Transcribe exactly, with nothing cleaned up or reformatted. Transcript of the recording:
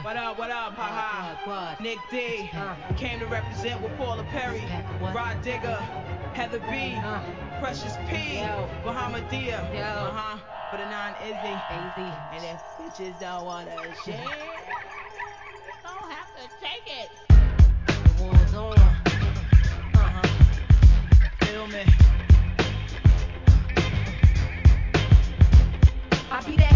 What up, what up, haha? Nick D. Uh. Came to represent with Paula Perry. Rod Digger. Heather B. Uh. Precious P. Yo. Bahamadia. Yo. Uh-huh. For the non-Izzy. Easy. And if bitches don't wanna share, don't have to take it. The war's on. Uh-huh. Feel me. I be that